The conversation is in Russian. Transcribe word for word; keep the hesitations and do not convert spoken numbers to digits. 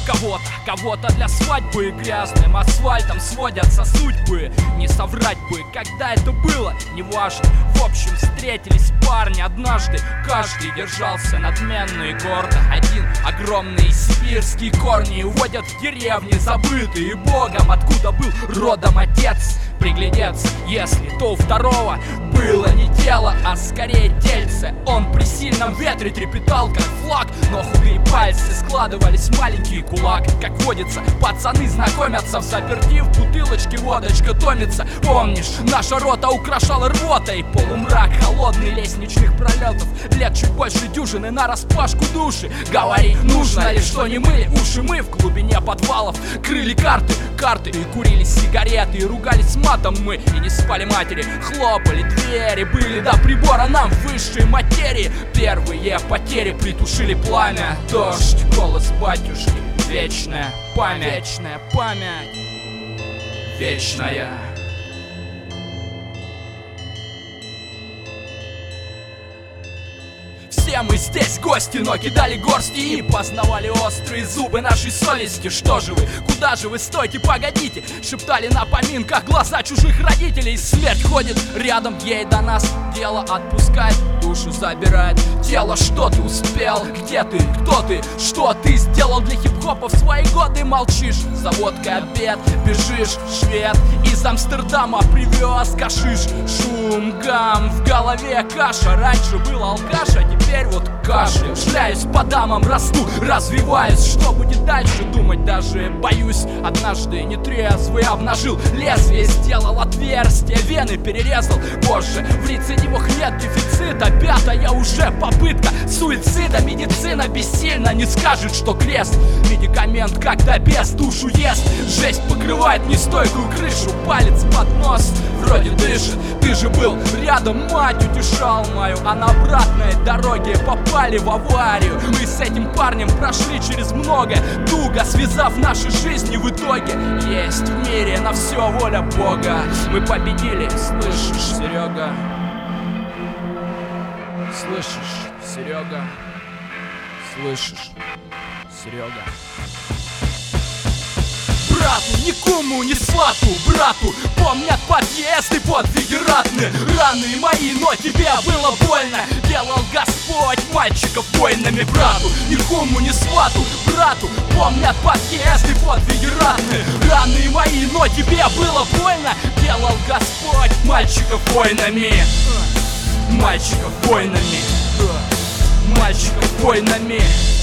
кого-то, кого-то для свадьбы, грязным асфальтом сводятся судьбы. Не соврать бы, когда это было, неважно. В общем, встретились парни однажды, каждый держался надменно и гордо. Один огромные сибирские корни уводят в деревни, забытые богом, откуда был родом отец. Приглядеться, если то у второго было не тело, а скорее тельце. Он при сильном ветре трепетал, как флаг, но худые пальцы складывались в маленький кулак. Как водится, пацаны знакомятся, в заперти в бутылочке водочка томится. Помнишь, наша рота украшала рвотой полумрак холодный лестничных пролетов, лет чуть больше дюжины нараспашку души. Говори, нужно ли, что не мыли уши мы в глубине подвалов, крыли карты, карты и курили сигареты, и ругались матом мы, и не спали матери, хлопали двери, были до прибора нам в высшей материи. Первые потери притушили пламя, дождь, голос батюшки, вечная память, вечная память, вечная. Все мы здесь гости, но кидали горсти и познавали острые зубы нашей совести. Что же вы, куда же вы, стойте, погодите, шептали на поминках глаза чужих родителей. Смерть ходит рядом, ей до нас дело отпускать, душу забирать. Тело, что ты успел, где ты, кто ты, что ты сделал для хип-хопа в свои годы? Молчишь, за водкой обед, бежишь, швед из Амстердама привез кашиш. Шум, гам, в голове каша, раньше был алкаш, а теперь вот кашель. Шляюсь по дамам, расту, развиваюсь. Что будет дальше, думать даже боюсь. Однажды нетрезвый обнажил лезвие, сделал отверстие, вены перерезал. Позже в рецидивах нет дефицита, пятая уже попытка суицида. Медицина бессильна, не скажет, что крест. Медикамент, когда без душу ест. Жесть покрывает нестойкую крышу, палец под нос вроде дышит. Ты же был рядом, мать утешал мою, а на обратной дороге попали в аварию. Мы с этим парнем прошли через многое, туго связав наши жизни в итоге. Есть в мире на все воля Бога. Мы победили, слышишь, Серега? Слышишь, Серега? Слышишь, Серега? Брату, ни куму, ни свату, брату помнят подъезды, подвиги ратные, раны мои, но тебе было больно. Делал Господь мальчиков воинами. Брату, ни куму, ни свату, брату помнят подъезды, подвиги ратные, раны мои, но тебе было больно. Делал Господь мальчиков воинами, мальчиков воинами, мальчиков воинами.